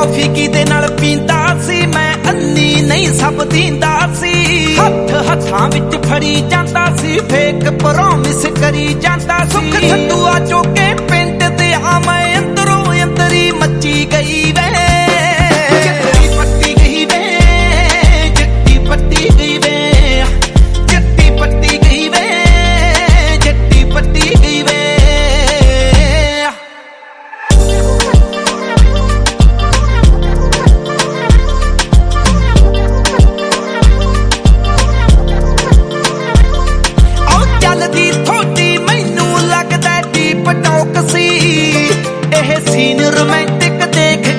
coffee किदे नाल पींदा सी मैं अन्नी नहीं सब दींदा सी हथ हथां विच फड़ी जांदा सी फेक प्रॉमिस करी जांदा सुख सतुआ चोके पिंड ते आ मैं अंदरों अंदरी मची गई वे सीन रोमांटिक देख